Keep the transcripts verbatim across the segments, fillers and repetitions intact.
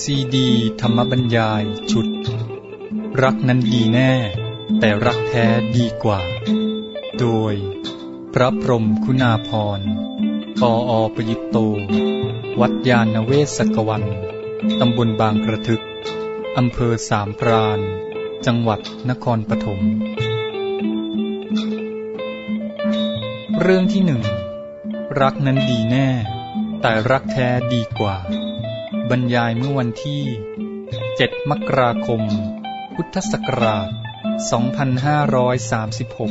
ซีดีธรรมบรรยายชุดรักนั้นดีแน่แต่รักแท้ดีกว่าโดยพระพรหมคุณาภรณ์ปออประยุตโตวัดยาณเวศกวันตำบลบางกระทึกอำเภอสามพรานจังหวัดนครปฐมเรื่องที่หนึ่งรักนั้นดีแน่แต่รักแท้ดีกว่าบรรยายเมื่อวันที่เจ็ดมกราคมพุทธศักราชสองพันห้าร้อยสามสิบหก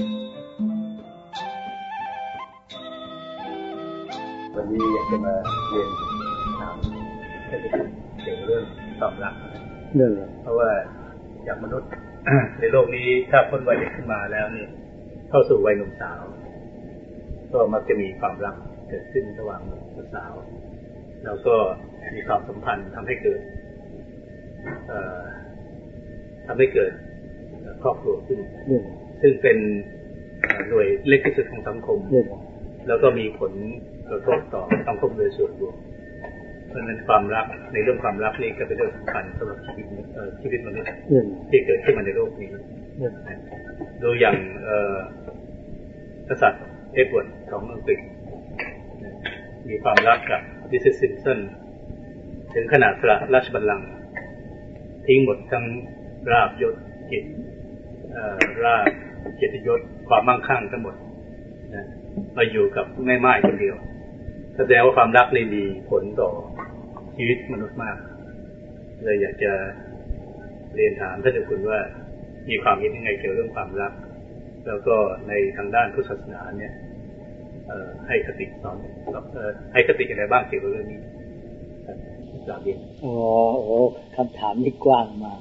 วันนี้อยากจะมาเรียนถามเกี่ยวกับเรื่องความรักเรื่องเพราะว่าอย่างมนุษย์ ในโลกนี้ถ้าพ้นวัยเด็กขึ้นมาแล้วนี่เข้าสู่วัยหนุ่มสาวก็มักจะมีความรักเกิดขึ้นระหว่างหนุ่มกับสาวแล้วก็มีความสัมพันธ์ทำให้เกิดเอ่อทำให้เกิดครอบครัวขึ้นซึ่งเป็นหน่วยเล็กที่สุดของสังคมแล้วก็มีผลกระทบต่อสังคมโดยส่วนรวมเพราะฉะนั้นความรักในเรื่องความรักนี่ก็เป็นเรื่องสำคัญสำหรับชีวิตชีวิตมนุษย์ที่เกิดขึ้นมาในโลกนี้ดูอย่างกษัตริย์เอ็ดเวิร์ดของอังกฤษมีความรักกับมิสซิสซิมสันถึงขนาดสละราชบัลลังก์ทิ้งหมดทั้งราบยศเกียรติราบเกียรติยศความมั่งคั่งทั้งหมดนะมาอยู่กับแม่ไม้คนเดียวแสดงว่าความรักนี่มีผลต่อชีวิตมนุษย์มากเลยอยากจะเรียนถามท่านเจ้าคุณว่ามีความคิดยังไงเกี่ยวกับเรื่องความรักแล้วก็ในทางด้านพุทธศาสนาเนี่ยให้คติสอนให้คติอะไรบ้างเกี่ยวกับเรื่องนี้กราบเรียนโอ้โหคำถามนี่กว้างมาก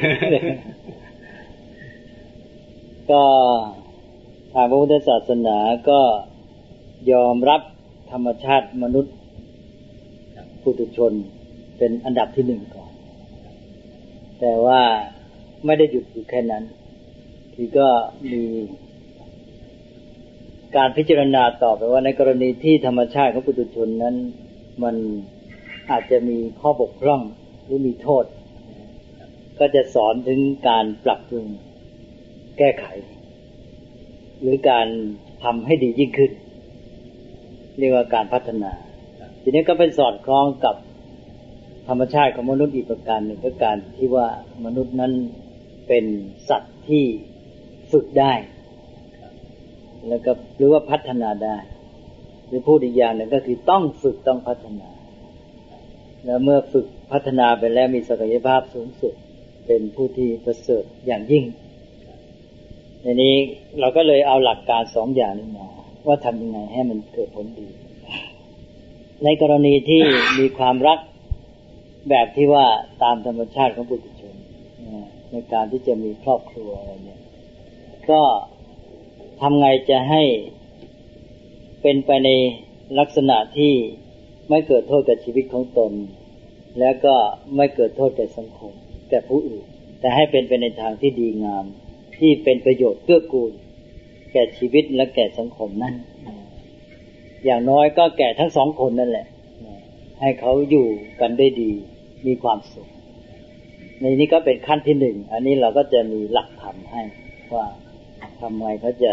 ก็ทางพระพุทธศาสนาก็ยอมรับธรรมชาติมนุษย์ปุถุชนเป็นอันดับที่หนึ่งก่อนแต่ว่าไม่ได้หยุดอยู่แค่นั้นที่ก็มีการพิจารณาต่อไปว่าในกรณีที่ธรรมชาติของปุถุชนนั้นมันอาจจะมีข้อบกพร่องหรือมีโทษก็จะสอนถึงการปรับปรุงแก้ไขหรือการทำให้ดียิ่งขึ้นเรียกว่าการพัฒนาทีนี้ก็เป็นสอดคล้องกับธรรมชาติของมนุษย์อีกประการหนึ่งก็การที่ว่ามนุษย์นั้นเป็นสัตว์ที่ฝึกได้แล้วก็หรือว่าพัฒนาได้หรือพูดอีกอย่างหนึ่งก็คือต้องฝึกต้องพัฒนาแล้วเมื่อฝึกพัฒนาไปแล้วมีศักยภาพสูงสุดเป็นผู้ที่ประเสริฐอย่างยิ่งในนี้เราก็เลยเอาหลักการสองอย่างนี้มาว่าทำยังไงให้มันเกิดผลดีในกรณีที่มีความรักแบบที่ว่าตามธรรมชาติของปุถุชนในการที่จะมีครอบครัวอะไรเนี่ยก็ทำไงจะให้เป็นไปในลักษณะที่ไม่เกิดโทษกับชีวิตของตนแล้วก็ไม่เกิดโทษแก่สังคมแก่ผู้อื่นแต่ให้เป็นไปในทางที่ดีงามที่เป็นประโยชน์เกื้อกูลแก่ชีวิตและแก่สังคมนั้นอย่างน้อยก็แก่ทั้งสองคนนั่นแหละให้เขาอยู่กันได้ดีมีความสุขในนี้ก็เป็นขั้นที่หนึ่งอันนี้เราก็จะมีหลักธรรมให้ว่าทำไงเขาจะ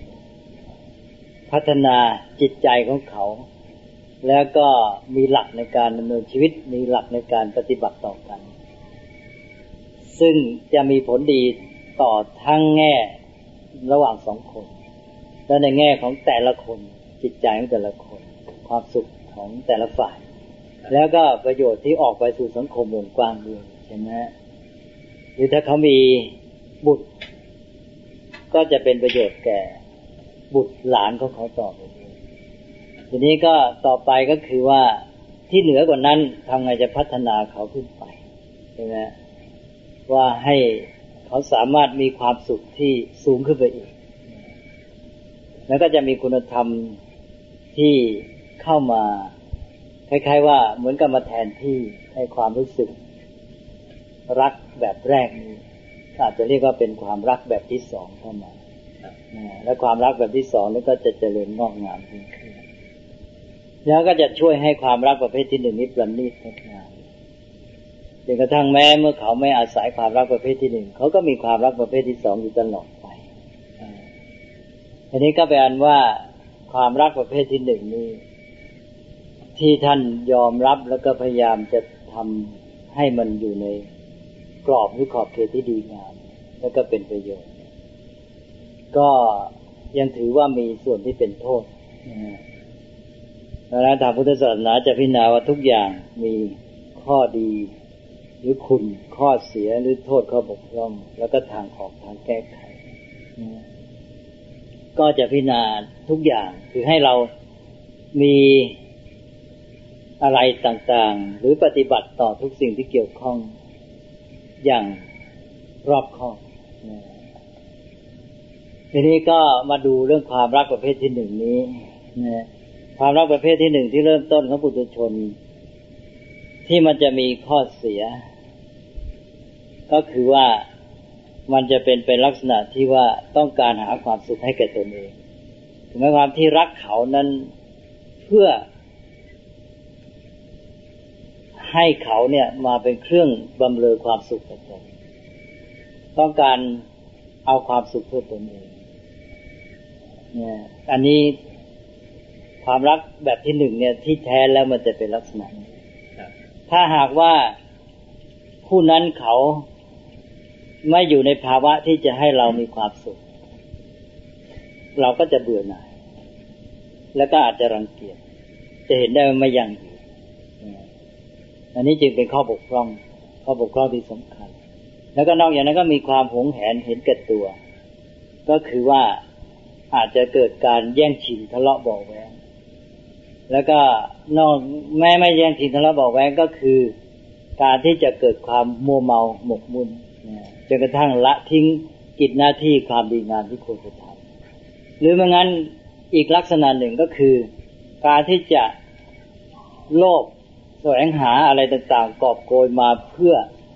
พัฒนาจิตใจของเขาแล้วก็มีหลักในการดำเนินชีวิตมีหลักในการปฏิบัติต่อกันซึ่งจะมีผลดีต่อทั้งแง่ระหว่างสองคนและในแง่ของแต่ละคนจิตใจของแต่ละคนความสุขของแต่ละฝ่ายแล้วก็ประโยชน์ที่ออกไปสู่สังคมวงกว้างด้วยใช่ไหมหรือถ้าเขามีบุตรก็จะเป็นประโยชน์แก่บุตรหลานของเขาต่อไปทีนี้ก็ต่อไปก็คือว่าที่เหนือกว่านั้นทำไงจะพัฒนาเขาขึ้นไปใช่ไหมว่าให้เขาสามารถมีความสุขที่สูงขึ้นไปอีกแล้วก็จะมีคุณธรรมที่เข้ามาคล้ายๆว่าเหมือนกับมาแทนที่ให้ความรู้สึกรักแบบแรกนี้อาจจะเรียกว่าเป็นความรักแบบที่สองเข้ามาและความรักแบบที่สองนี่ก็จะเจริญงอกงามขึ้นแล้วก็จะช่วยให้ความรักประเภทที่หนึ่งนี้ประณีตงดงาม แจนกระทั่งแม้เมื่อเขาไม่อาศัยความรักประเภทที่หนึ่งเขาก็มีความรักประเภทที่สองอยู่ตลอดไปอันนี้ก็แปลว่าความรักประเภทที่หนึ่งนี้ที่ท่านยอมรับแล้วก็พยายามจะทำให้มันอยู่ในกรอบหรือขอบเขตที่ดีงามแล้วก็เป็นประโยชน์ก็ยังถือว่ามีส่วนที่เป็นโทษนะทางพุทธศาสนาจะพิจารณาว่าทุกอย่างมีข้อดีหรือคุณข้อเสียหรือโทษข้อบกพร่องแล้วก็ทางออกทางแก้ไขก็จะพิจารณาทุกอย่างคือให้เรามีอะไรต่างๆหรือปฏิบัติต่อทุกสิ่งที่เกี่ยวข้องอย่างรอบคอบทีนี้ก็มาดูเรื่องความรักประเภทที่หนึ่งนี้นะความรักประเภทที่หนึ่งที่เริ่มต้นของปุถุชนที่มันจะมีข้อเสียก็คือว่ามันจะเป็นเป็นลักษณะที่ว่าต้องการหาความสุขให้แก่ตนเองถึงแม้ความที่รักเขานั้นเพื่อให้เขาเนี่ยมาเป็นเครื่องบำเรอความสุขแก่ตนต้องการเอาความสุขเพื่อตนเองเนี่ยอันนี้ความรักแบบที่หนึ่งเนี่ยที่แท้แล้วมันจะเป็นลักษณะนี้ถ้าหากว่าผู้นั้นเขาไม่อยู่ในภาวะที่จะให้เรามีความสุขเราก็จะเบื่อหน่ายแล้วก็อาจจะรังเกียจจะเห็นได้ว่าไม่ยั่งยืนอันนี้จึงเป็นข้อบกพร่องข้อบกพร่องที่สำคัญแล้วก็นอกจากนั้นก็มีความหวงแหนเห็นแก่ตัวก็คือว่าอาจจะเกิดการแย่งชิงทะเลาะเบาะแว้งแล้วก็นอกแม้ไม่แย่งชิงทะเลาะเบาะแว้งก็คือการที่จะเกิดความมัวเมาหมกมุ่นจนกระทั่งละทิ้งกิจหน้าที่ความดีงามที่ควรจะทำหรือไม่งั้นอีกลักษณะหนึ่งก็คือการที่จะโลภแสวงหาอะไรต่างๆกอบโกยมาเพื่อ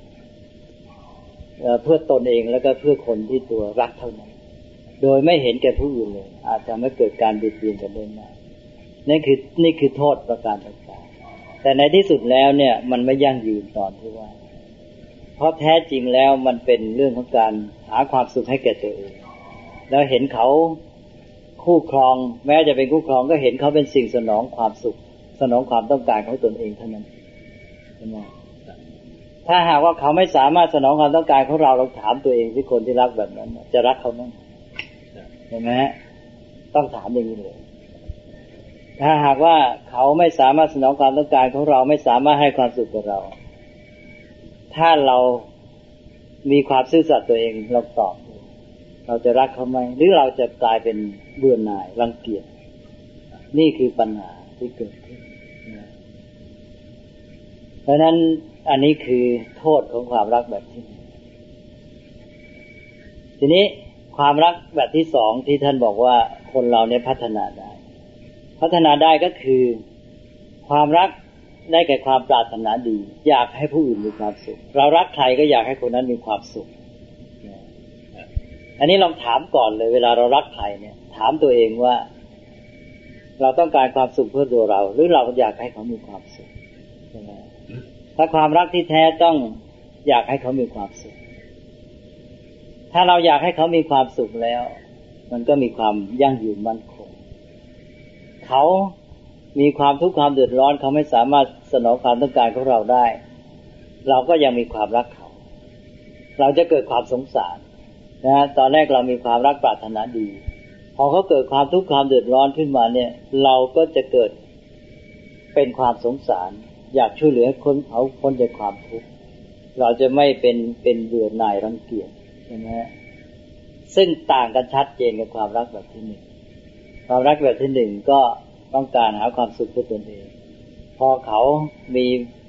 เอ่อเพื่อตนเองแล้วก็เพื่อคนที่ตัวรักเท่านั้นโดยไม่เห็นแก่ผู้อื่นเลยอาจจะไม่เกิดการเบียดเบียนกันได้ง่ายนี่คือนี่คือโทษประการต่างๆแต่ในที่สุดแล้วเนี่ยมันไม่ยั่งยืนตอนที่ว่าเพราะแท้จริงแล้วมันเป็นเรื่องของการหาความสุขให้แก่ตัวเองแล้วเห็นเขาคู่ครองแม้จะเป็นคู่ครองก็เห็นเขาเป็นสิ่งสนองความสุขสนองความต้องการของตนเองเท่านั้นใช่ไหมถ้าหากว่าเขาไม่สามารถสนองความต้องการของเราเราถามตัวเองที่คนที่รักแบบนั้นจะรักเขาไหมใช่ไหมต้องถามอย่างนี้เลยถ้าหากว่าเขาไม่สามารถสนองความต้องการของเราไม่สามารถให้ความสุขกับเราถ้าเรามีความซื่อสัตย์ตัวเองเราตอบเราจะรักเขาไหมหรือเราจะกลายเป็นเบื่อหน่ายรังเกียจนี่คือปัญหาที่เกิดขึ้นเพราะนั้นอันนี้คือโทษของความรักแบบที่ทีนี้ความรักแบบที่สองที่ท่านบอกว่าคนเราเนี่ยพัฒนาได้พัฒนาได้ก็คือความรักได้แก่ความปรารถนาดีอยากให้ผู้อื่นมีความสุขเรารักใครก็อยากให้คนนั้นมีความสุขอันนี้ลองถามก่อนเลยเวลาเรารักใครเนี่ยถามตัวเองว่าเราต้องการความสุขเพื่อตัวเราหรือเราอยากให้เขามีความสุขใช่ไหมถ้าความรักที่แท้ต้องอยากให้เขามีความสุขถ้าเราอยากให้เขามีความสุขแล้วมันก็มีความยั่งยืนมั่นคงเขามีความทุกข์ความเดือดร้อนเขาไม่สามารถสนองความต้องการของเราได้เราก็ยังมีความรักเขาเราจะเกิดความสงสารนะตอนแรกเรามีความรักปรารถนาดีพอเขาเกิดความทุกข์ความเดือดร้อนขึ้นมาเนี่ยเราก็จะเกิดเป็นความสงสารอยากช่วยเหลือคนเขาพ้นจากความทุกข์เราจะไม่เป็นเป็นเบื่อหน่ายรังเกียจใช่ไหมซึ่งต่างกันชัดเจนกับความรักแบบที่หนึ่งความรักแบบที่หนึ่งก็ต้องการหาความสุขเพื่อตนเองพอเขามี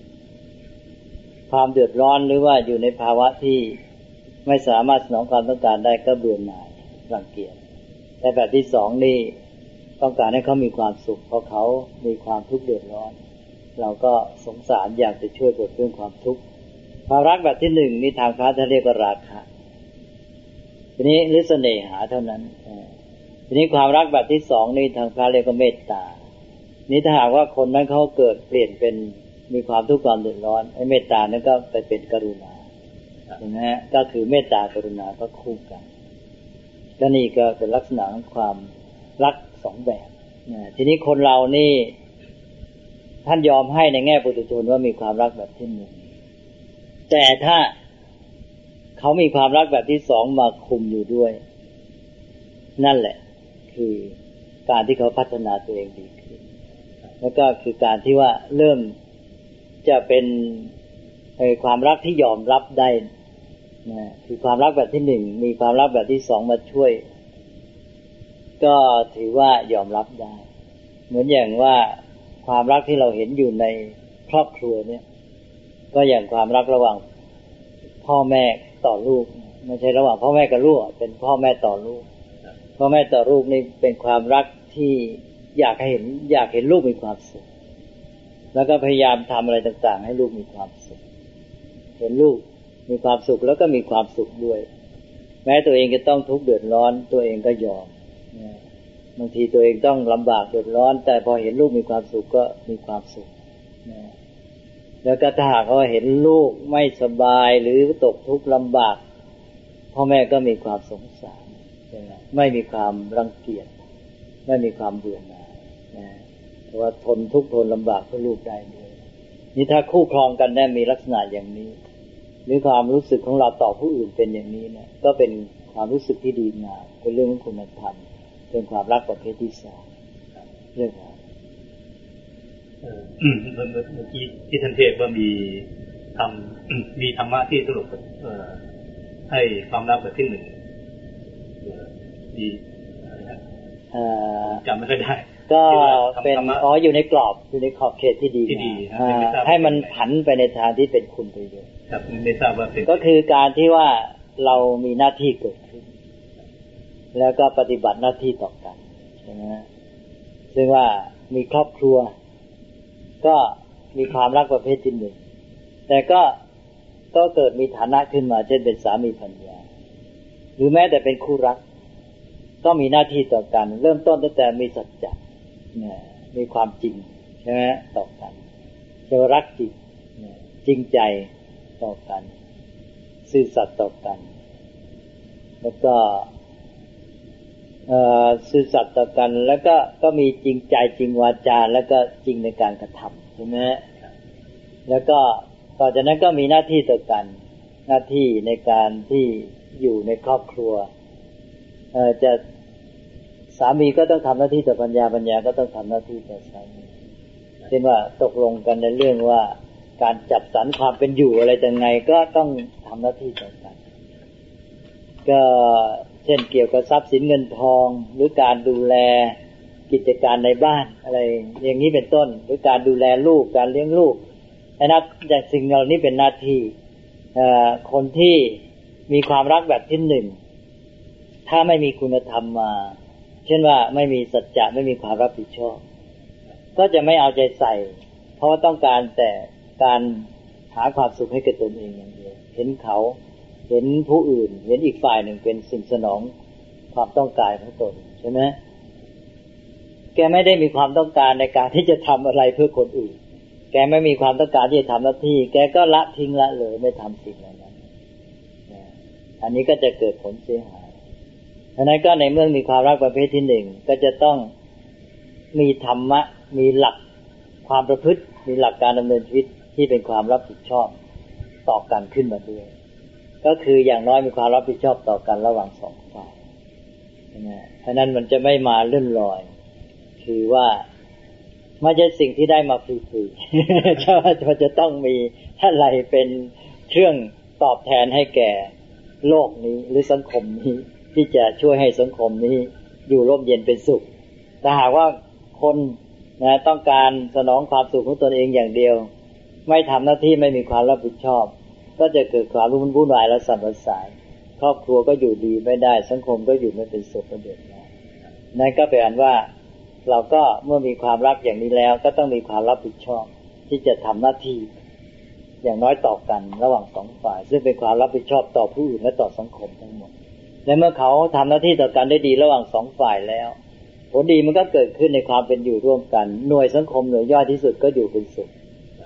ความเดือดร้อนหรือว่าอยู่ในภาวะที่ไม่สามารถสนองความต้องการได้ก็เบื่อหน่ายรังเกียจแต่แบบที่สองนี่ต้องการให้เขามีความสุขเพราะเขามีความทุกข์เดือดร้อนเราก็สงสารอยากจะช่วยบรรเทาความทุกข์ความรักแบบที่หนึ่งนี่ทางพระท่านเรียกว่าราคะทีนี้หรือเสน่หาเท่านั้นทีนี้ความรักแบบที่สองนี่ทางพระเรียกว่าเมตตานี่ถ้าหากว่าคนนั้นเขาเกิดเปลี่ยนเป็นมีความทุกข์ความเดือดร้อนไอ้เมตตานั้นก็ไปเป็นกรุณาใช่ไหมฮะก็คือเมตตากรุณาก็คู่กันก็นี่ก็เป็นลักษณะของความรักสองแบบนะทีนี้คนเรานี่ท่านยอมให้ในแง่ปุถุชนว่ามีความรักแบบที่หนึ่งแต่ถ้าเขามีความรักแบบที่สองมาคุมอยู่ด้วยนั่นแหละคือการที่เขาพัฒนาตัวเองดีขึ้นแล้วก็คือการที่ว่าเริ่มจะเป็นความรักที่ยอมรับได้นะคือความรักแบบที่หนึ่งมีความรักแบบที่สองมาช่วยก็ถือว่ายอมรับได้เหมือนอย่างว่าความรักที่เราเห็นอยู่ในครอบครัวเนี่ยก็อย่างความรักระหว่างพ่อแม่ต่อลูกไม่ใช่ระหว่างพ่อแม่กับลูกเป็นพ่อแม่ต่อลูกพ่อแม่ต่อลูกนี่เป็นความรักที่อยากให้เห็นอยากเห็นลูกมีความสุขแล้วก็พยายามทำอะไรต่างๆให้ลูกมีความสุขเห็นลูกมีความสุขแล้วก็มีความสุขด้วยแม้ตัวเองจะต้องทุกข์เดือดร้อนตัวเองก็ยอมบางทีตัวเองต้องลำบากเดือดร้อนแต่พอเห็นลูกมีความสุขก็มีความสุขแล้วก็ถ้าหากว่าเห็นลูกไม่สบายหรือตกทุกข์ลำบากพ่อแม่ก็มีความสงสารไม่มีความรังเกียจไม่มีความเบื่อหน่ายนะเพราะว่าทนทุกข์ทนลำบากเพื่อลูกได้ด้วยนี่ถ้าคู่ครองกันได้มีลักษณะอย่างนี้หรือความรู้สึกของเราต่อผู้อื่นเป็นอย่างนี้เนี่ยก็เป็นความรู้สึกที่ดีงามเป็นเรื่องของคุณธรรมเป็นความรักประเภทที่สองเรื่องอะไรอืมเมื่อกี้ที่ท่านเทศว่ามีทำมีธรรมะที่สรุปเอ่อให้ความรักแบบที่หนึ่งดีอะไรนะจำไม่ค่อยได้ก็เป็นอ๋ออยู่ในกรอบอยู่ในขอบเขตที่ดีที่ดีให้มันผันไปในทางที่เป็นคุณประโยชน์ครับไม่ทราบว่าเป็นก็คือการที่ว่าเรามีหน้าที่เกิดขึ้นแล้วก็ปฏิบัติหน้าที่ต่อกันใช่ไหมซึ่งว่ามีครอบครัวก็มีความรักประเภทที่หนึ่งแต่ก็ก็เกิดมีฐานะขึ้นมาเช่นเป็นสามีภรรยาหรือแม้แต่เป็นคู่รักก็มีหน้าที่ต่อกันเริ่มต้นตั้งแต่มีสัจจะมีความจริงใช่ไหมต่อกันจะรักจริงจริงใจต่อกันซื่อสัตย์ต่อกันแล้วก็ซื่อสัตย์ต่อกันแล้วก็ก็มีจริงใจจริงวาจาแล้วก็จริงในการกระทำใช่ไหมแล้วก็ต่อจากนั้นก็มีหน้าที่ต่อกันหน้าที่ในการที่อยู่ในครอบครัวจะสามีก็ต้องทำหน้าที่ต่อภรรยาภรรยาก็ต้องทำหน้าที่ต่อสามีเช่นว่าตกลงกันในเรื่องว่าการจัดสรรความเป็นอยู่อะไรยังไงก็ต้องทำหน้าที่ต่อกันก็เช่นเกี่ยวกับทรัพย์สินเงินทองหรือการดูแลกิจการในบ้านอะไรอย่างนี้เป็นต้นหรือการดูแลลูกการเลี้ยงลูกไอ้นับจากสิ่งเหล่านี้เป็นหน้าที่คนที่มีความรักแบบที่หนึ่งถ้าไม่มีคุณธรรมมาเช่นว่าไม่มีสัจจะไม่มีความรับผิดชอบก็จะไม่เอาใจใส่เพราะต้องการแต่การหาความสุขให้กับตนเองอย่างเดียวเห็นเขาเห็นผู้อื่นเห็นอีกฝ่ายหนึ่งเป็นสิ่งสนองความต้องการของตนใช่ไหมแกไม่ได้มีความต้องการในการที่จะทำอะไรเพื่อคนอื่นแกไม่มีความต้องการที่จะทำหน้าที่แกก็ละทิ้งละเลยไม่ทำสิ่งเหล่านั้นอันนี้ก็จะเกิดผลเสียหายฉะนั้นก็ในเมื่อมีความรักประเภทที่หนึ่งก็จะต้องมีธรรมะมีหลักความประพฤติมีหลักการดำเนินชีวิตที่เป็นความรับผิดชอบต่อกันขึ้นมาด้วยก็คืออย่างน้อยมีความรับผิดชอบต่อกันระหว่างสองฝ่ายนะฉะนั้นมันจะไม่มาเลื่อนลอยคือว่าไม่ใช่สิ่งที่ได้มาฟรีๆใช่ว่ามันจะต้องมีอะไรเป็นเครื่องตอบแทนให้แก่โลกนี้หรือสังคมนี้ที่จะช่วยให้สังคมนี้อยู่ร่มเย็นเป็นสุขแต่หากว่าคนนะต้องการสนองความสุขของตนเองอย่างเดียวไม่ทำหน้าที่ไม่มีความรับผิดชอบก็จะเกิดความวุ่นวายและสับสนครอบครัวก็อยู่ดีไม่ได้สังคมก็อยู่ไม่เป็นสุขประเด็นนะนั่นก็เป็นอันว่าเราก็เมื่อมีความรักอย่างนี้แล้วก็ต้องมีความรับผิดชอบที่จะทำหน้าที่อย่างน้อยต่อกันระหว่างสองฝ่ายซึ่งเป็นความรับผิดชอบต่อผู้อื่นและต่อสังคมทั้งหมดและเมื่อเขาทำหน้าที่ต่อกันได้ดีระหว่างสองฝ่ายแล้วผลดีมันก็เกิดขึ้นในความเป็นอยู่ร่วมกันหน่วยสังคมหน่วยย่อยที่สุดก็อยู่เป็นสุข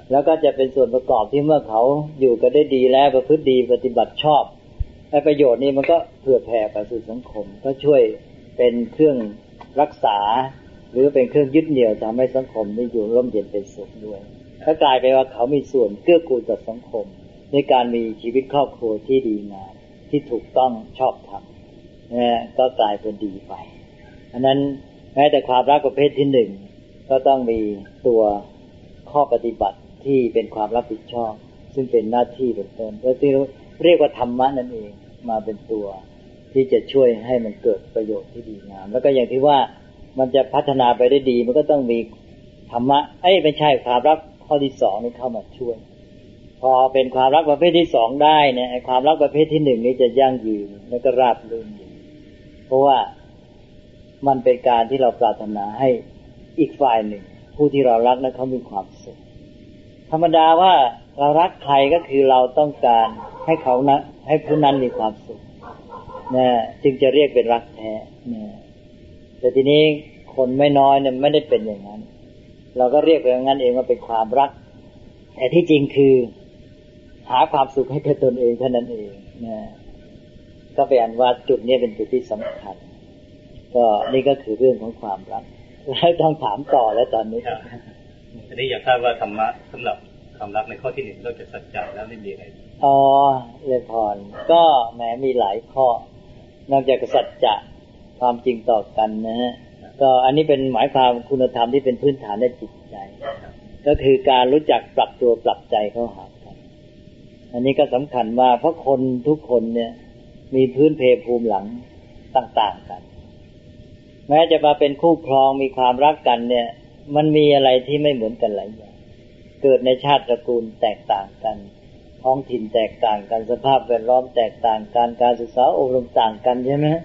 แล้วก็จะเป็นส่วนประกอบที่เมื่อเขาอยู่กันได้ดีแล้วประพฤติดีปฏิบัติชอบไอ้ประโยชน์นี้มันก็เผื่อแผ่ไปสู่สังคมก็ช่วยเป็นเครื่องรักษาหรือเป็นเครื่องยึดเหนี่ยวทำให้สังคมนี้อยู่ร่มเย็นเป็นสุขด้วยก็กลายเป็นว่าเขามีส่วนเกื้อกูลต่อสังคมในการมีชีวิตครอบครัวที่ดีงามที่ถูกต้องชอบธรรมนะก็กลายเป็นดีไปอันนั้นแม้แต่ความรักประเภทที่หนึ่งก็ต้องมีตัวข้อปฏิบัติที่เป็นความรับผิดชอบซึ่งเป็นหน้าที่เป็นต้นก็ที่เรียกว่าธรรมะนั่นเองมาเป็นตัวที่จะช่วยให้มันเกิดประโยชน์ที่ดีงามแล้วก็อย่างที่ว่ามันจะพัฒนาไปได้ดีมันก็ต้องมีธรรมะเอ้ยไม่ใช่ความรักข้อที่สองนี่เข้ามาช่วยพอเป็นความรักประเภทที่สองได้เนี่ยความรักประเภทที่หนึ่งนี่จะยั่งยืนและก็ราบรื่นเพราะว่ามันเป็นการที่เราปรารถนาให้อีกฝ่ายหนึ่งผู้ที่เรารักนั้นเขามีความสุขธรรมดาว่าเรารักใครก็คือเราต้องการให้เขานะให้ผู้นั้นมีความสุขนะจึงจะเรียกเป็นรักแท้นะแต่ทีนี้คนไม่น้อยเนี่ยไม่ได้เป็นอย่างนั้นเราก็เรียกไปอย่างนั้นเองว่าเป็นความรักแต่ที่จริงคือหาความสุขให้แก่ตนเองเท่านั้นเองนะก็เป็นอันว่าจุดนี้เป็นจุดที่สำคัญก็นี่ก็คือเรื่องของความรักแล้วต้องถามต่อแล้วตอนนี้อันนี้อยากทราบว่าธรรมะสำหรับความรักในข้อที่หนึ่งนอกจากสัจจะแล้วไม่มีอะไรอ๋อเลยพรก็แม้มีหลายข้อนอกจากสัจจะความจริงต่อกันนะฮะก็อันนี้เป็นหมายความคุณธรรมที่เป็นพื้นฐานในจิตใจก็คือการรู้จักปรับตัวปรับใจเข้าหากันอันนี้ก็สำคัญมากเพราะคนทุกคนเนี่ยมีพื้นเพภูมิหลังต่างๆกันแม้จะมาเป็นคู่ครองมีความรักกันเนี่ยมันมีอะไรที่ไม่เหมือนกันหลายอย่างเกิดในชาติตระกูลแตกต่างกันท้องถิ่นแตกต่างกันสภาพแวดล้อมแตกต่างกันการศึกษาอบรมต่างกันใช่ไหม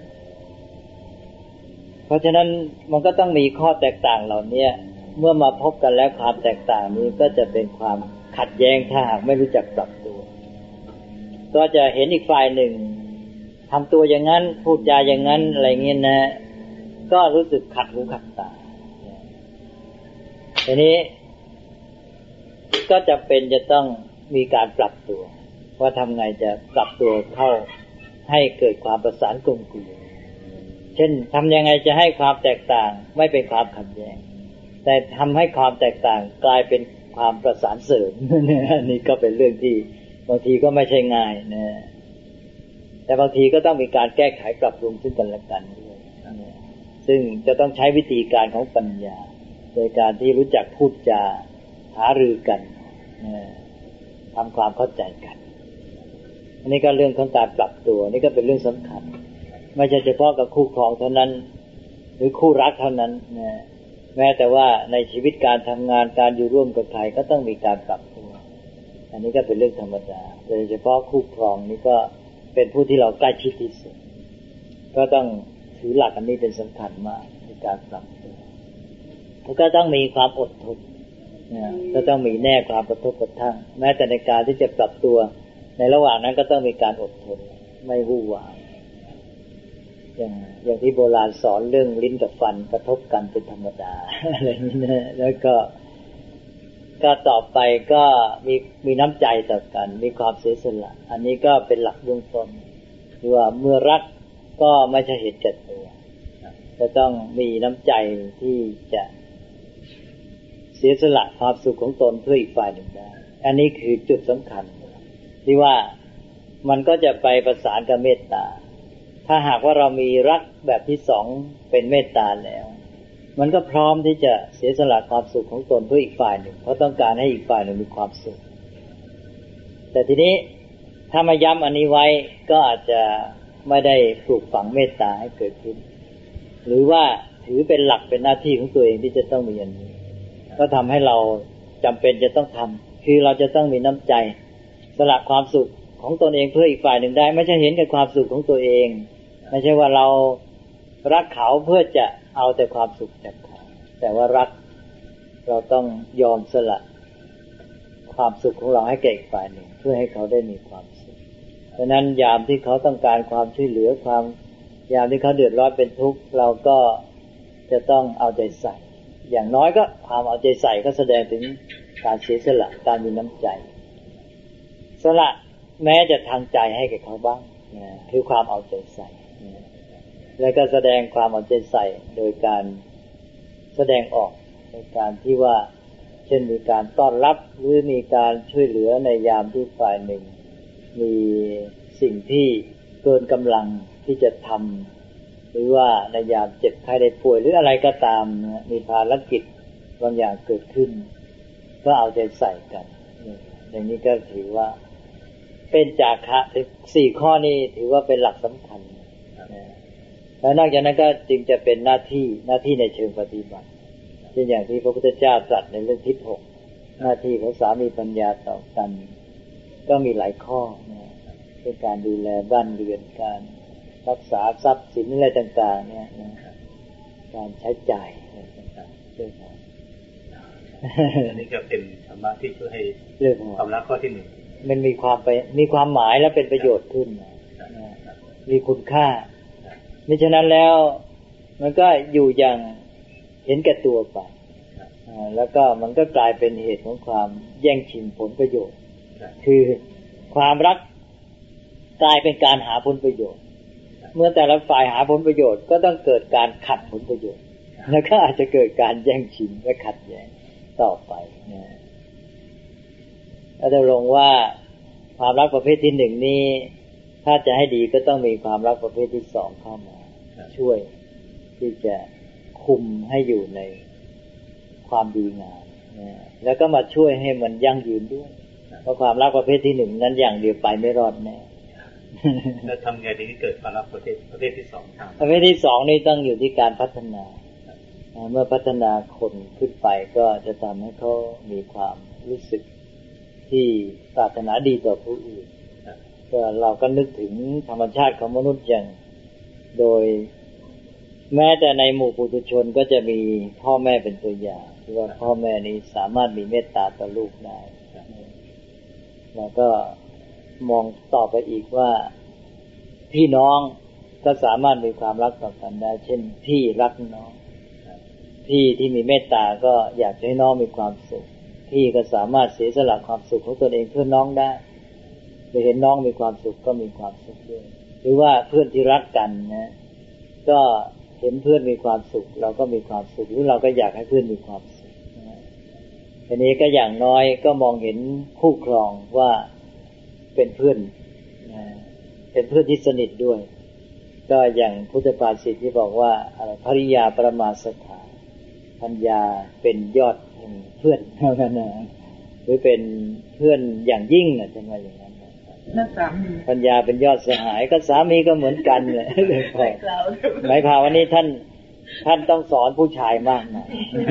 เพราะฉะนั้นมันก็ต้องมีข้อแตกต่างเหล่านี้เมื่อมาพบกันแล้วความแตกต่างนี้ก็จะเป็นความขัดแย้งถ้าหากไม่รู้จักปรับตัวก็จะเห็นอีกฝ่ายหนึ่งทำตัวอย่างนั้นพูดจาอย่างนั้นอะไรเงี้ยนะก็รู้สึกขัดหูขัดตาทีนี้ก็จะเป็นจะต้องมีการปรับตัวว่าทำไงจะปรับตัวเข้าให้เกิดความประสานกลมกลืนเช่นทำยังไงจะให้ความแตกต่างไม่เป็นความขัดแย้งแต่ทำให้ความแตกต่างกลายเป็นความประสานเสริมนี่ก็เป็นเรื่องที่บางทีก็ไม่ใช่ง่ายนะแต่บางทีก็ต้องมีการแก้ไขปรับปรุงซึ่งกันและกันด้วยซึ่งจะต้องใช้วิธีการของปัญญาโดยการที่รู้จักพูดจาหารือกันทำความเข้าใจกันอันนี้ก็เรื่องของการปรับตัวนี่ก็เป็นเรื่องสำคัญไม่ใช่เฉพาะกับคู่ครองเท่านั้นหรือคู่รักเท่านั้นนะแม้แต่ว่าในชีวิตการทำงานการอยู่ร่วมกับใครก็ต้องมีการปรับตัวอันนี้ก็เป็นเรื่องธรรมดาโดยเฉพาะคู่ครองนี่ก็เป็นผู้ที่เราใกล้ชิดที่สุดก็ต้องถือหลักอันนี้เป็นสำคัญมากในการปรับตัวแล้วก็ต้องมีความอดทนนะก็ต้องมีแน่ความกระทบกระทั่งแม้แต่ในการที่จะปรับตัวในระหว่างนั้นก็ต้องมีการอดทนไม่วู่วามอย่างอย่างที่โบราณสอนเรื่องลิ้นกับฟันกระทบกันเป็นธรรมดาอะไรอย่างนี้นะแล้วก็ก็ต่อไปก็มีมีน้ำใจต่อกันมีความเสียสละอันนี้ก็เป็นหลักเบื้องต้นที่ว่าเมื่อรักก็ไม่ใช่เห็นแก่ตัวจะต้องมีน้ำใจที่จะเสียสละความสุขของตนเพื่ออีกฝ่ายหนึ่งได้อันนี้คือจุดสำคัญที่ว่ามันก็จะไปประสานกับเมตตาถ้าหากว่าเรามีรักแบบที่สองเป็นเมตตาแล้วมันก็พร้อมที่จะเสียสละความสุขของตนเพื่ออีกฝ่ายหนึ่งเพราะต้องการให้อีกฝ่ายหนึ่งมีความสุขแต่ทีนี้ถ้ามาย้ำอันนี้ไว้ก็อาจจะไม่ได้ปลูกฝังเมตตาให้เกิดขึ้นหรือว่าถือเป็นหลักเป็นหน้าที่ของตัวเองที่จะต้องมีอันนี้ก็ทำให้เราจำเป็นจะต้องทำคือเราจะต้องมีน้ำใจสละความสุขของตนเองเพื่ออีกฝ่ายหนึ่งได้ไม่ใช่เห็นแต่ความสุขของตัวเองไม่ใช่ว่าเรารักเขาเพื่อจะเอาแต่ความสุขจากเขาแต่ว่ารักเราต้องยอมสละความสุขของเราให้แก่อีกฝ่ายหนึ่งเพื่อให้เขาได้มีความสุขเพราะนั้นยามที่เขาต้องการความช่วยเหลือความยามที่เขาเดือดร้อนเป็นทุกข์เราก็จะต้องเอาใจใส่อย่างน้อยก็ความเอาใจใส่ก็แสดงถึงการเสียสละการมีน้ำใจสละแม้จะทางใจให้แก่เขาบ้างนะคือความเอาใจใส่นะแล้วก็แสดงความเอาใจใส่โดยการแสดงออกในการที่ว่าเช่นมีการต้อนรับหรือมีการช่วยเหลือในยามที่ฝ่ายหนึ่งมีสิ่งที่เกินกำลังที่จะทำหรือว่าในยามเจ็บไข้ได้ป่วยหรืออะไรก็ตามนะมีภารกิจบางอย่างเกิดขึ้นก็เอาใจใส่กันอย่างนี้ก็ถือว่าเป็นจาคะสี่ข้อนี้ถือว่าเป็นหลักสำคัญแล้วนอกจากนั้นก็จึงจะเป็นหน้าที่หน้าที่ในเชิงปฏิบัติเช่นอย่างที่พระพุทธเจ้าตรัสในเรื่องทิฏฐิหกหน้าที่ของสามีปัญญาต่อกันก็มีหลายข้อนะเป็นการดูแลบ้านเรือนการรักษาทรัพย์สินอะไรต่างๆเนี่ยนะการใช้จ่ายอะไรต่างๆด้วยกันอันนี้ก็เป็นธรรมะที่ช่วยให้เรื่องความรักข้อที่หนึ่งมันมีความไปมีความหมายและเป็นประโยชน์ขึ้นมีคุณค่ามิฉะนั้นแล้วมันก็อยู่อย่างเห็นแก่ตัวไปแล้วก็มันก็กลายเป็นเหตุของความแย่งชิงผลประโยชน์คือความรักกลายเป็นการหาผลประโยชน์เมื่อแต่ละฝ่ายหาผลประโยชน์ก็ต้องเกิดการขัดผลประโยชน์แล้วก็อาจจะเกิดการแย่งชิงและขัดแย้งต่อไปนะแล้วจะลงว่าความรักประเภทที่หนึ่งนี้ถ้าจะให้ดีก็ต้องมีความรักประเภทที่สองเข้ามาช่วยที่จะคุมให้อยู่ในความดีงามนะแล้วก็มาช่วยให้มันยั่งยืนด้วยเพราะความรักประเภทที่หนึ่งนั้นอย่างเดียวไปไม่รอดแน่แล้วทำไงถึงจะเกิดความรักประเภทประเภทที่สองประเภทที่สองนี่ต้องอยู่ที่การพัฒนาเมื่อพัฒนาคนขึ้นไปก็จะทำให้เขามีความรู้สึกที่ปรารถนาดีต่อผู้อื่นก็เราก็นึกถึงธรรมชาติของมนุษย์อย่างโดยแม้แต่ในหมู่ปุถุชนก็จะมีพ่อแม่เป็นตัวอย่างที่ว่าพ่อแม่นี้สามารถมีเมตตาต่อลูกได้แล้วก็มองต่อไปอีกว่าพี่น้องก็สามารถมีความรักต่อกันได้เช่นพี่รักน้องพี่ที่มีเมตตาก็อยากให้น้องมีความสุขพี่ก็สามารถเสียสละความสุขของตนเองเพื่อน้องได้ไปเห็นน้องมีความสุขก็มีความสุขด้วยหรือว่าเพื่อนที่รักกันนะก็เห็นเพื่อนมีความสุขเราก็มีความสุขหรือเราก็อยากให้เพื่อนมีความสุขทีนี้ก็อย่างน้อยก็มองเห็นคู่ครองว่าเป็นเพื่อนเป็นเพื่อนที่สนิทด้วยก็อย่างพุทธภาษิตที่บอกว่าอะไรภริยาปรมาสถาปัญญาเป็นยอดแห่งเพื่อนเท่านั้นนะหรือเป็นเพื่อนอย่างยิ่งนะจะมาอย่างนั้นนักสามีปัญญาเป็นยอดสหายก็สามีก็เหมือนกันเลยหมายความว่านี่ท่านท่านต้องสอนผู้ชายมากนะ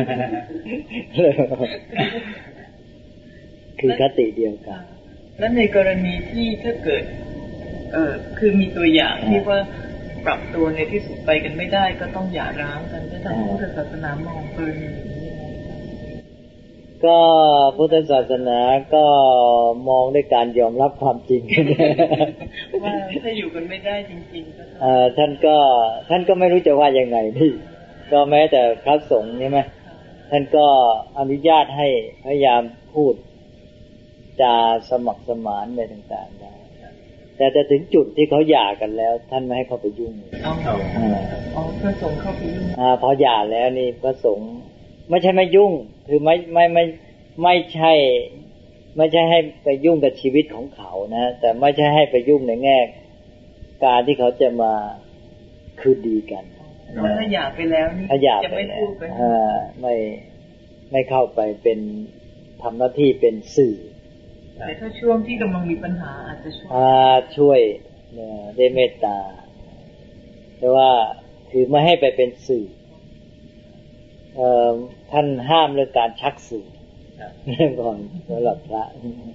คือคติเดียวกันแล้วในกรณีที่ถ้าเกิดเออคือมีตัวอย่างที่ว่าปรับตัวในที่สุดไปกันไม่ได้ก็ต้องหย่าร้างกันจะทางพุทธศาสนามองกรณีนี้ยังไงก็พุทธศาสนาก็มองด้วยการยอมรับความจริงว่าถ้าอยู่กันไม่ได้จริงๆก็เอ่อท่านก็ท่านก็ไม่รู้จะว่ายังไงนี่ก็แม้แต่พระสงฆ์ใช่ไหมท่านก็อนุญาตให้พยายามพูดจาสมัครสมานอะไรต่างๆได้แต่จะถึงจุดที่เขาหย่ากันแล้วท่านไม่ให้เข้าไปยุ่งอ๋ออ๋อพระสงฆ์เข้าไปยุ่งอ่าพอหย่าแล้วนี่พระสงฆ์ไม่ใช่ไม่ยุ่งคือไม่ไม่ไม่ไม่ใช่ไม่ใช่ให้ไปยุ่งกับชีวิตของเขานะแต่ไม่ใช่ให้ไปยุ่งในแง่การที่เขาจะมาคืนดีกันถ้าหย่าไปแล้วนี่จะไม่พูดกันอ่าไม่ไม่เข้าไปเป็นทำหน้าที่เป็นสื่อแต่ถ้าช่วงที่กำลังมีปัญหาอาจจะช่วยอ่าช่วยได้เมตตาแต่ว่าคือไม่ให้ไปเป็นสื่อเอ่อท่านห้ามเรื่องการชักสื่อก่อนสำหรับพระ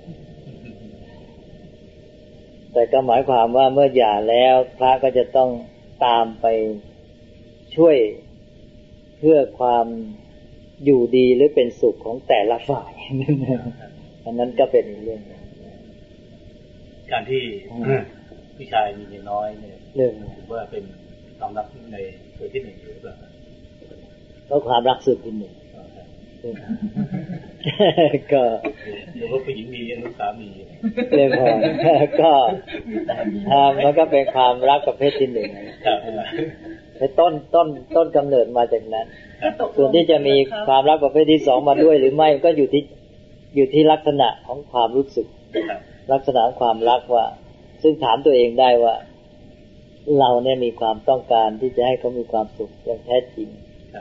แต่ก็หมายความว่าเมื่อหย่าแล้วพระก็จะต้องตามไปช่วยเพื่อความอยู่ดีหรือเป็นสุขของแต่ละฝ่ายอันนั้นก็เป็นเรื่องการที่ผู้ชายมีเมียน้อยเนี่ยถือว่าเป็นความรักในส่วนที่หนึ่งหรือเปล่าก็ความรักส่วนที่หนึ่งก็หรือว่าผู้หญิงมีอนุสามีเลยพอก็ทำมันก็เป็นความรักประเภทที่หนึ่งในต้นต้นต้นกำเนิดมาจากนั้นส่วนที่จะมีความรักประเภทที่สองมาด้วยหรือไม่ก็อยู่ที่อยู่ที่ลักษณะของความรู้สึกลักษณะของความรักว่าซึ่งถามตัวเองได้ว่าเราเนี่ยมีความต้องการที่จะให้เขามีความสุขอย่างแท้จริง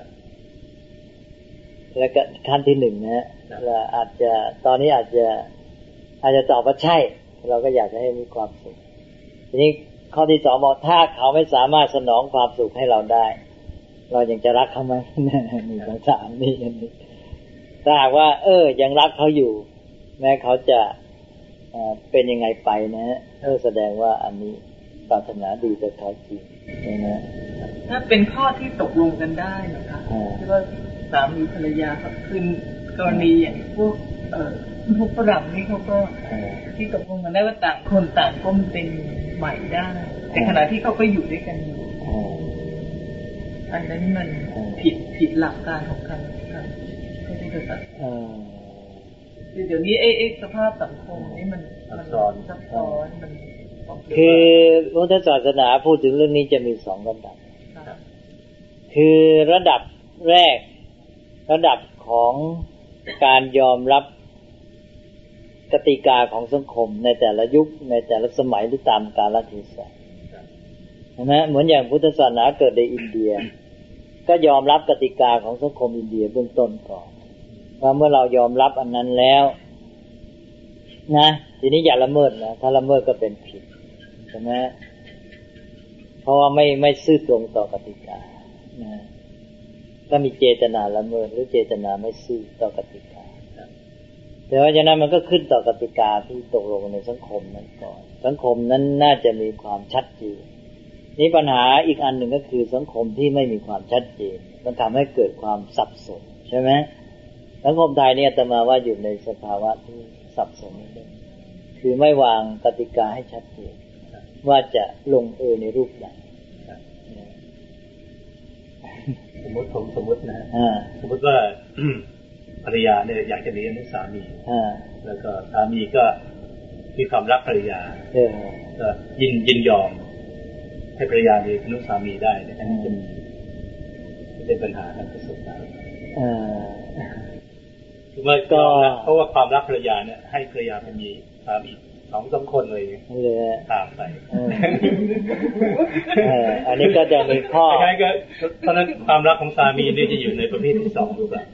แล้วก็ขั้นที่หนึ่งนะฮะเราอาจจะตอนนี้อาจจะอาจจะตอบว่าใช่เราก็อยากจะให้มีความสุขทีนี้ข้อที่สองบอกถ้าเขาไม่สามารถสนองความสุขให้เราได้เรายังจะรักเขาไหมมีคำถามนี่ถ้าหากว่าเออยังรักเขาอยู่แม้เขาจะเป็นยังไงไปนะฮะเออแสดงว่าอันนี้ปรารถนาดีต่อเขาจริงนะถ้าเป็นข้อที่ตกลงกันได้นะคะที่ว่าสามีภรรยาครับคือกรณีอย่างพวกเอ่อพวกฝรั่งนี่เขาก็ที่ตกลงกันได้ว่าต่างคนต่างก็เป็นใหม่ได้แต่ขณะที่เขาก็อยู่ด้วยกันอยู่อันนั้นมันผิดผิดหลักการของการการพุทธศาสนาเดี๋ยวนี้ไอ้ไอ้สภาพสังคมนี่มันมันซ้อนซับซ้อนมันคือพุทธศาสนาพูดถึงเรื่องนี้จะมีสองระดับคือระดับแรกระดับของการยอมรับกติกาของสังคมในแต่ละยุคในแต่ละสมัยหรือตามกาลเทศะนะเหมือนอย่างพุทธศาสนาเกิดในอินเดียก็ยอมรับกติกาของสังคมอินเดียเบื้องต้นก่อนว่าเมื่อเรายอมรับอันนั้นแล้วนะทีนี้อย่าละเมิดนะถ้าละเมิดก็เป็นผิดใช่ไหมเพราะว่าไม่ไม่ซื่อตรงต่อกติกานะก็มีเจตนาละเมิดหรือเจตนาไม่ซื่อต่อกติกาแต่ว่าฉะนั้นมันก็ขึ้นต่อกติกาที่ตกลงในสังคมนั้นก่อนสังคมนั้นน่าจะมีความชัดเจนนี่ปัญหาอีกอันหนึ่งก็คือสังคมที่ไม่มีความชัดเจนมันทำให้เกิดความสับสนใช่ไหมสังคมไทยเนี่ยอาตมาว่าอยู่ในสภาวะที่สับสนนิดนึงคือไม่วางกติกาให้ชัดเจนว่าจะลงเอยในรูปใดสมมติผมสมมตินะสมมติว่าภรรยาเนี่ยอยากจะมีอนุสามีแล้วก็สามีก็มีความรักภรรยาก็ยินยินยอมให้ภรรยามีอนุสามีได้เนี่ยอันนี้จะเป็นปัญหาทางศาสนาคือว่าก็เพราะว่าความรักภรรยาเนี่ยให้ภรรยาไปมีสามีสองสามคนเลยตามไปอันนี้ก็จะมีข้อใช่ก็เพราะนั้นความรักของสามีนี่จะอยู่ในประเภทที่สองหรือเปล่า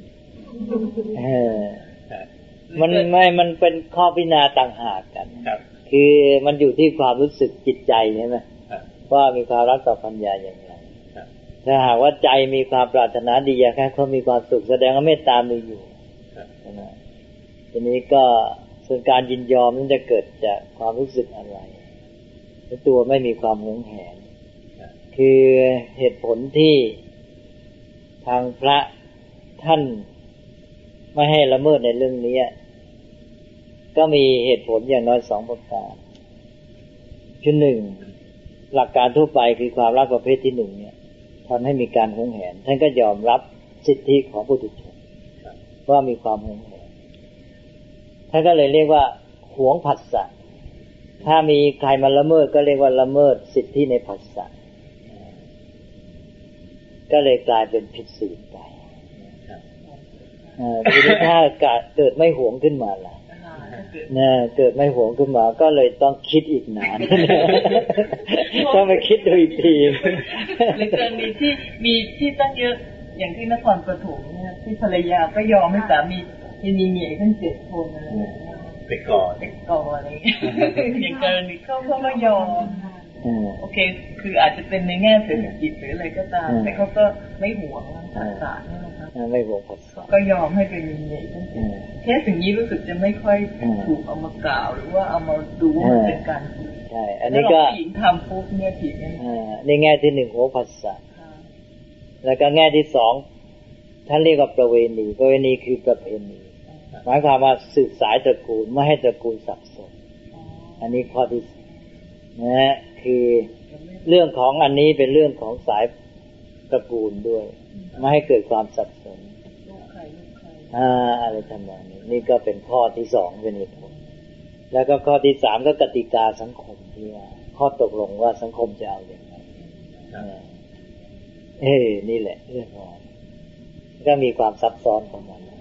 มันไม่มันเป็นข้อพิจารณาต่างหากกันคือมันอยู่ที่ความรู้สึกจิตใจใช่ไหมว่ามีความรักต่อภรรยาอย่างไรถ้าหากว่าใจมีความปรารถนาดีอยากให้เขามีความสุขแสดงว่าเมตตามีอยู่นะทีนี้ก็ส่วนการยินยอมนั้นจะเกิดจากความรู้สึกอะไรตัวไม่มีความหวงแหนคือเหตุผลที่ทางพระท่านไม่ให้ละเมิดในเรื่องนี้ก็มีเหตุผลอย่างน้อยสองประการคือหนึ่งหลักการทั่วไปคือความรักประเภทที่หนึ่งเนี่ยทำให้มีการหวงแหนท่านก็ยอมรับสิทธิของปุถุชนว่ามีความหวงแหนท่านก็เลยเรียกว่าหวงผัสสะถ้ามีใครมาละเมิดก็เรียกว่าละเมิดสิทธิในผัสสะก็เลยกลายเป็นผิดศีลไปทีนี้ถ้าเกิดไม่หวงขึ้นมาล่ะเนี่ยเกิดไม่หวงขึ้นมาก็เลยต้องคิดอีกนานต้องไปคิดดูอีกทีในกรณีที่มีที่ตั้งเยอะอย่างที่นครปฐมเนี่ยที่ภรรยาก็ยอมให้สามีมีเมียทั้งเจ็ดคนอะไรไปก่อนไปก่อนอะไรอย่างกรณีเขาเขาไม่ยอมโอเคคืออาจจะเป็นในแง่เศรษฐกิจหรืออะไรก็ตามแต่เขาก็ไม่หวงภาษาเนี่ยนะคะไม่หวงภาษาก็ยอมให้เป็นเมียทั้งเจ็ดแค่สิ่งนี้รู้สึกจะไม่ค่อยถูกเอามากล่าวหรือว่าเอามาดูว่ามันเป็นการผิดใช่อันนี้ก็หญิงทำปุ๊บเนี่ยผิดเนี่ยในแง่ที่หนึ่งหวงภาษาแล้วก็แง่ที่สองท่านเรียกว่าประเวณีประเวณีคือประเพณีหมายความว่าสืบสายตระกูลไม่ให้ตระกูลสับสนอันนี้ข้อที่นะฮะคือเรื่องของอันนี้เป็นเรื่องของสายตระกูลด้วยไม่ให้เกิดความสับสนใครลูกใครอ่าอะไรทำนองนี้นี่ก็เป็นข้อที่สองเป็นเหตุผลแล้วก็ข้อที่สามก็กติกาสังคมที่ว่าข้อตกลงว่าสังคมจะเอาอย่างไรเอ้นี่แหละเรื่องของก็มีความซับซ้อนของมัน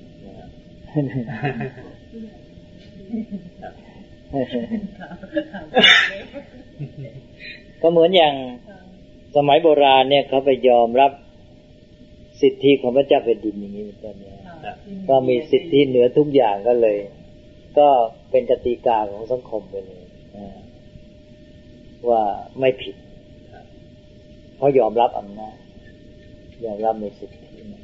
ก็เหมือนอย่างสมัยโบราณเนี่ยเขาไปยอมรับสิทธิของพระเจ้าแผ่นดินอย่างนี้ตอนนี้ก็มีสิทธิเหนือทุกอย่างก็เลยก็เป็นกติกาของสังคมไปเลยว่าไม่ผิดเพราะยอมรับอำนาจยอมรับในสิทธิ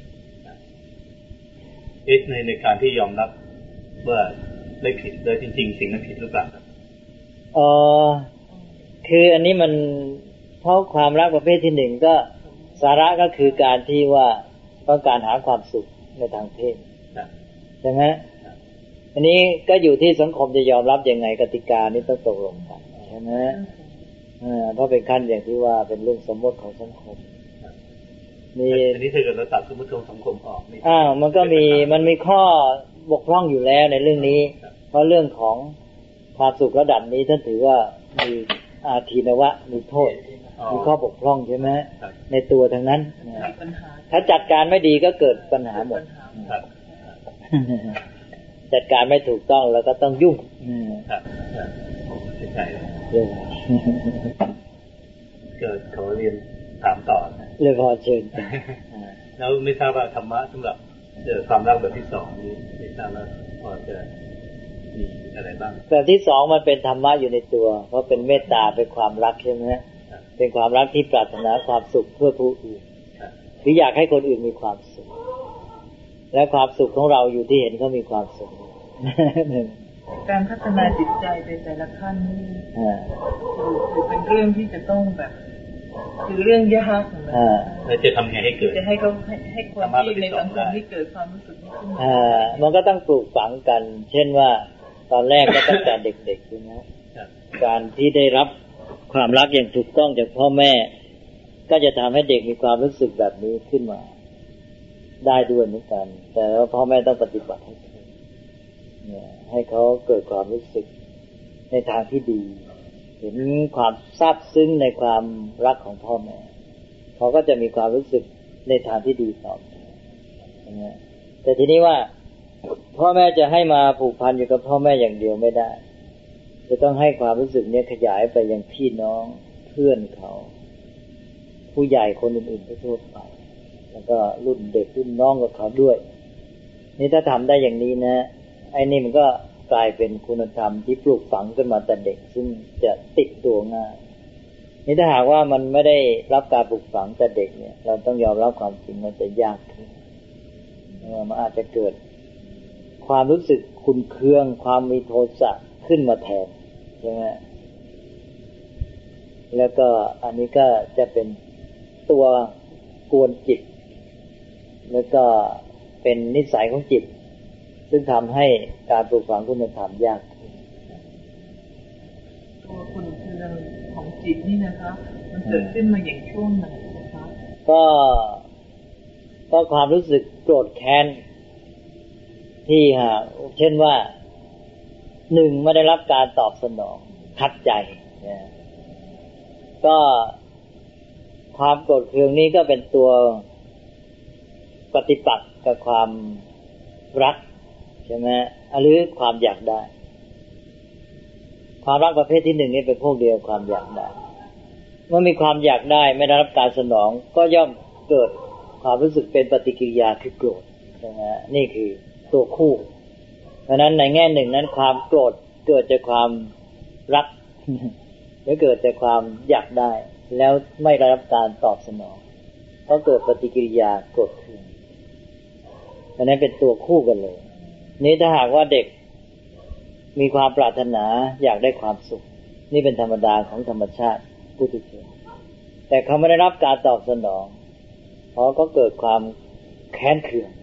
ในในการที่ยอมรับว่าไม่ผิดเลยจริงๆสิ่งนั้นผิดหรือเปล่าครับเออคืออันนี้มันเพราะความรักประเภทที่หนึ่งก็สาระก็คือการที่ว่าต้องการหาความสุขในทางเพศใช่ไหมอันนี้ก็อยู่ที่สังคมจะยอมรับยังไงกติกานี้ต้องตกลงกันใช่ไหมอ่าเพราะเป็นขั้นอย่างที่ว่าเป็นเรื่องสมมติของสังคมนี่อันนี้ถ้าเกิดเราตัดสมมติของสังคมออกอ้าวมันก็มีมันมีข้อบกพร่องอยู่แล้วในเรื่องนี้เพราะเรื่องของความสุขระดับนี้ท่านถือว่ามีอาทินวะมีโทษมีข้อบกพร่องใช่ไหมในตัวทั้งนั้นถ้าจัดการไม่ดีก็เกิดปัญหาหมดจัดการไม่ถูกต้องแล้วก็ต้องยุ่งใช่เกิดขอเรียนถามต่อเลยพอเชิญแล้วไม่ทราบว่าธรรมะสำหรับความรักแบบที่สองนี้ไม่ทราบว่าพอจะมีอะไรบ้างแบบที่สองมันเป็นธรรมะอยู่ในตัวเพราะเป็นเมตตาเป็นความรักใช่ไหมเป็นความรักที่ปรารถนาความสุขเพื่อผู้อื่นหรืออยากให้คนอื่นมีความสุขและความสุขของเราอยู่ที่เห็นเขามีความสุขการพัฒนาจิตใจในแต่ละขั้นนี่คือเป็นเรื่องที่จะต้องแบบคือเรื่องยากนะแล้วจะทำไงให้เกิดจะให้เขาให้ให้คนที่ในสังคมที่เกิดความรู้สึกนี้ขึ้นมาอ่ามันก็ต้องปลูกฝังกันเช่นว่าตอนแรกก็ตั้งแต่เด็กๆใช่ไหมการที่ได้รับความรักอย่างถูกต้องจากพ่อแม่ก็จะทำให้เด็กมีความรู้สึกแบบนี้ขึ้นมาได้ด้วยเหมือนกันแต่ว่าพ่อแม่ต้องปฏิบัติให้เนี่ยให้เขาเกิดความรู้สึกในทางที่ดีเห็นความซาบซึ้งในความรักของพ่อแม่เขาก็จะมีความรู้สึกในทางที่ดีต่อนะแต่ทีนี้ว่าพ่อแม่จะให้มาผูกพันอยู่กับพ่อแม่อย่างเดียวไม่ได้จะต้องให้ความรู้สึกนี้ขยายไปยังพี่น้องเพื่อนเขาผู้ใหญ่คนอื่นๆทั่วไปแล้วก็รุ่นเด็กรุ่นน้องกับเขาด้วยนี่ถ้าทำได้อย่างนี้นะไอ้นี่มันก็กลายเป็นคุณธรรมที่ปลูกฝังขึ้นมาแต่เด็กซึ่งจะติดตัวง่ายนี่ถ้าหากว่ามันไม่ได้รับการปลูกฝังแต่เด็กเนี่ยเราต้องยอมรับความจริงมันจะยากขึ้นมันอาจจะเกิดความรู้สึกขุ่นเคืองความมีโทสะขึ้นมาแทนใช่ไหมแล้วก็อันนี้ก็จะเป็นตัวกวนจิตแล้วก็เป็นนิสัยของจิตซึ่งทำให้การปลูกฝังคุณธรรมยากตัวคุณคือเรื่องของจิตนี่นะคะมันเกิดขึ้นมาอย่างช่วงไหนนะคะก็ก็ความรู้สึกโกรธแค้นที่หาเช่นว่าหนึ่งไม่ได้รับการตอบสนองขัดใจก็ความโกรธเคืองนี้ก็เป็นตัวปฏิปักษ์กับความรักใช่ไหมหรือความอยากได้ความรักประเภทที่หนึ่งนี่เป็นพวกเดียวความอยากได้เมื่อมีความอยากได้ไม่ได้รับการสนองก็ย่อมเกิดความรู้สึกเป็นปฏิกิริยาคือโกรธใช่ไหมนี่คือตัวคู่เพราะนั้นในแง่หนึ่งนั้นความโกรธเกิดจากความรักหรือเกิดจากความอยากได้แล้วไม่ได้รับการตอบสนองก็เกิดปฏิกิริยาโกรธเคืองเพราะนั้นเป็นตัวคู่กันเลยนี้ถ้าหากว่าเด็กมีความปรารถนาอยากได้ความสุขนี่เป็นธรรมดาของธรรมชาติปุถุชนแต่เขาไม่ได้รับการตอบสนองเขาก็เกิดความแค้นเคือง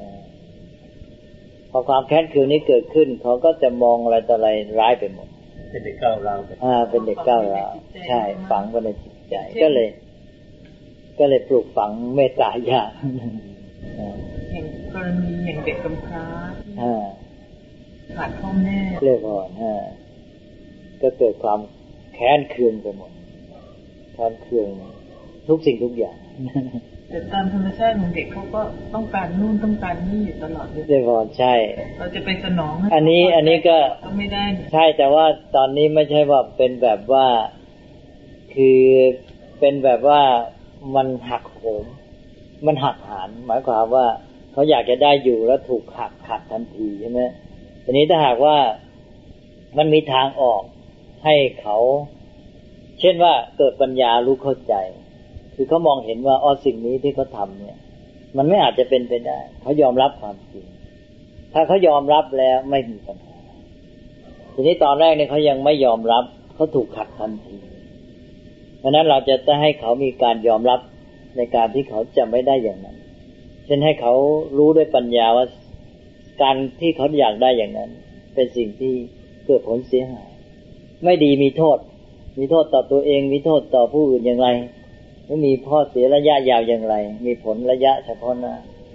พอความแค้นเคืองนี้เกิดขึ้นเขาก็จะมองอะไรต่ออะไรร้ายไปหมดเป็นเด็กก้าวร้าวอ่าเป็นเด็กก้าวร้าวใช่ฝังไว้ในจิตใจก็เลยก็เลยปลูกฝังเมตตายากอย่างกรรณีอย่างเด็กกำพร้าขาดพ่อแม่เลิกอ่อนก็เกิดความแค้นเคืองไปหมดแค้นเคืองทุกสิ่งทุกอย่างแต่ตามธรรมชาติของเด็กเขาก็ต้องการนู่นต้องการนี่อยู่ตลอดเลยเลิกอ่อนใช่เราจะไปสนองอันนี้อันนี้ก็ไม่ได้ใช่แต่ว่าตอนนี้ไม่ใช่ว่าเป็นแบบว่าคือเป็นแบบว่ามันหักโหมมันหักหานหมายความว่าเขาอยากจะได้อยู่แล้วถูกหักขัดทันทีใช่ไหมทีนี้ถ้าหากว่ามันมีทางออกให้เขาเช่นว่าเกิดปัญญารู้เข้าใจคือเขามองเห็นว่าอ๋อสิ่งนี้ที่เขาทำเนี่ยมันไม่อาจจะเป็นไปได้เขายอมรับความจริงถ้าเขายอมรับแล้วไม่มีปัญหาทีนี้ตอนแรกเนี่ยเขายังไม่ยอมรับเขาถูกขัดทันทีเพราะนั้นเราจะต้องให้เขามีการยอมรับในการที่เขาจะไม่ได้อย่างนั้นเช่นให้เขารู้ด้วยปัญญาว่าการที่เขาอยากได้อย่างนั้นเป็นสิ่งที่เกิดผลเสียหายไม่ดีมีโทษมีโทษต่อตัวเองมีโทษต่อผู้อื่นอย่างไรไม่มีข้อเสียระยะยาวอย่างไรมีผลระยะเฉพาะหน้า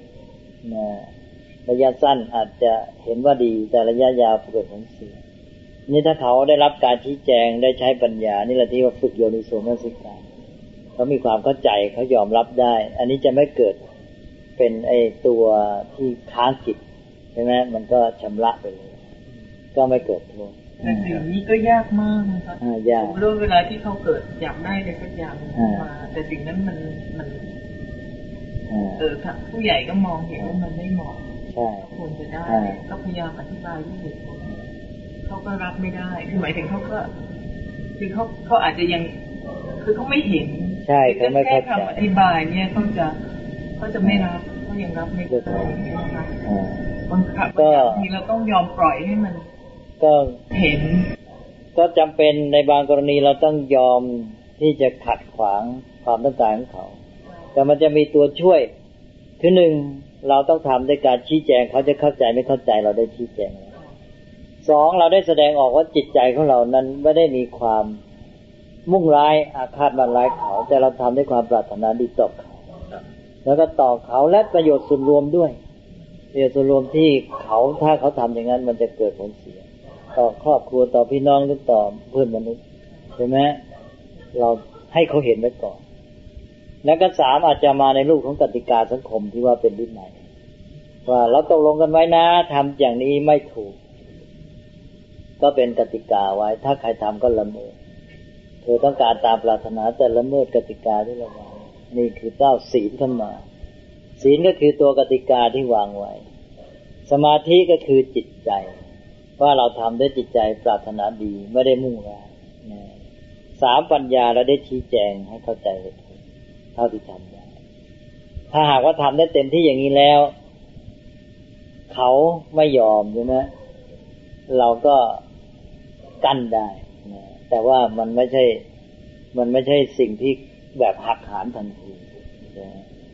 ระยะสั้นอาจจะเห็นว่าดีแต่ระยะยาวเกิดผลเสียนี่ถ้าเขาได้รับการชี้แจงได้ใช้ปัญญานี่แหละที่ว่าฝึกโยนิโสมนสิการเขามีความเข้าใจเขายอมรับได้อันนี้จะไม่เกิดเป็นไอ้ตัวที่ค้างจิตใช่ไหมมันก็ชำระไปเลยก็ไม่เกิดโทษแต่สิ่งนี้ก็ยากมากนะครับยากเรื่องเวลาที่เขาเกิดอยากได้อะไรสักอย่างมาแต่สิ่งนั้นมันมันเออผู้ใหญ่ก็มองเห็นว่ามันไม่เหมาะควรจะได้ก็พยายามอธิบายด้วยเหตุผลเขาก็รับไม่ได้คือหมายถึงเขาก็คือเขาเขาอาจจะยังคือเขาไม่เห็นใช่เขาไม่เข้าใจแค่คำอธิบายเนี่ยเขาจะเขาจะไม่รับเขายังรับไม่ได้นะคะบางครั้งบางทีเราต้องยอมปล่อยให้มันก็เห็นก็จำเป็นในบางกรณีเราต้องยอมที่จะขัดขวางความต้องการของเขาแต่มันจะมีตัวช่วยคือหนึ่งเราต้องทำด้วยการชี้แจงเขาจะเข้าใจไม่เข้าใจเราได้ชี้แจงสองเราได้แสดงออกว่าจิตใจของเรานั้นไม่ได้มีความมุ่งร้ายอาฆาตบั่นร้ายเขาแต่เราทำด้วยความปรารถนาดีต่อเขาแล้วก็ต่อเขาและประโยชน์ส่วนรวมด้วยประโยชน์ส่วนรวมที่เขาถ้าเขาทำอย่างนั้นมันจะเกิดผลเสียต่อครอบครัวต่อพี่น้องหรือต่อเพื่อนมนุษย์ใช่ไหมเราให้เขาเห็นไว้ก่อนแล้วก็สามอาจจะมาในรูปของกติกาสังคมที่ว่าเป็นวินัยว่าเราตกลงกันไว้นะทำอย่างนี้ไม่ถูกก็เป็นกติกาไว้ถ้าใครทำก็ละเมิดเธอต้องการตามปรารถนาแต่ละเมิดกติกาที่เราวางนี่คือเจ้าศีลขึ้นมาศีลก็คือตัวกติกาที่วางไว้สมาธิก็คือจิตใจว่าเราทำด้วยจิตใจปรารถนาดีไม่ได้มุ่งร้ายสามปัญญาเราได้ชี้แจงให้เข้าใจเลยเท่าที่ทำได้ถ้าหากว่าทำได้เต็มที่อย่างนี้แล้วเขาไม่ยอมใช่ไหมเราก็กั้นได้นะแต่ว่ามันไม่ใช่มันไม่ใช่สิ่งที่แบบหักหานทันทีนะ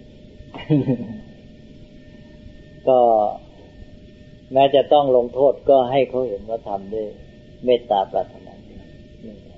ก็แม้จะต้องลงโทษก็ให้เขาเห็นว่าทำด้วยเมตตาปรารถนาดี